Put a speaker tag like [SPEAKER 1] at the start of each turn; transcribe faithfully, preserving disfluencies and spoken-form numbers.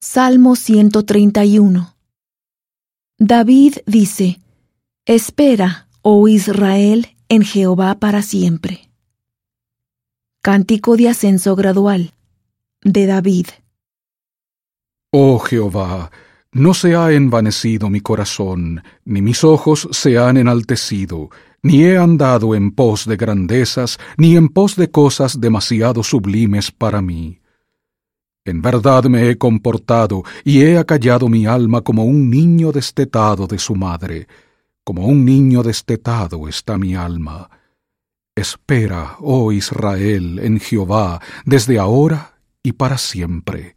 [SPEAKER 1] Salmo ciento treinta y uno. David dice: Espera, oh Israel, en Jehová para siempre. Cántico de ascenso gradual, de David.
[SPEAKER 2] Oh Jehová, no se ha envanecido mi corazón, ni mis ojos se han enaltecido, ni he andado en pos de grandezas, ni en pos de cosas demasiado sublimes para mí. En verdad me he comportado y he acallado mi alma como un niño destetado de su madre. Como un niño destetado está mi alma. Espera, oh Israel, en Jehová, desde ahora y para siempre.